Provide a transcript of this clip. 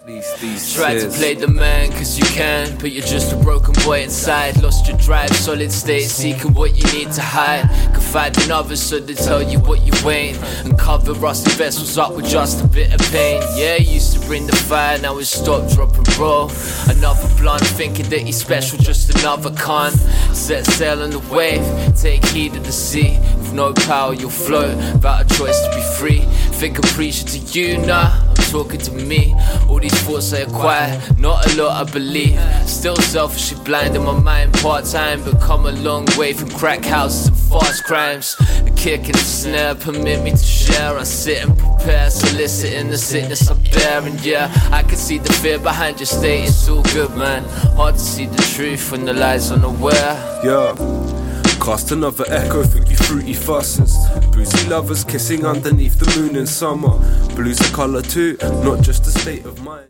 These Tried to tears. play the man cause you can, but you're just a broken boy inside. Lost your drive, solid state, seeking what you need to hide. Confide in others so they tell you what you ain't, and cover rusty vessels up with just a bit of pain. Yeah, he used to bring the fire, now it's stop, drop and roll. Another blunt, thinking that he's special, just another con. Set sail on the wave, take heed of the sea. With no power you'll float, without a choice to be free. Think I'm preaching to you, nah, I'm talking to me. All these thoughts I acquire, not a lot I believe. Still selfishly blind in my mind part-time, but come a long way from crack houses and fast crimes. A kick and a snare permit me to share. I sit and prepare, soliciting the sickness I bear. And yeah, I can see the fear behind your state, it's all good man. Hard to see the truth when the lie's unaware. Yeah. Cast another echo through you fruity fusses. Boozy lovers kissing underneath the moon in summer. Blue's a colour too, not just a state of mind.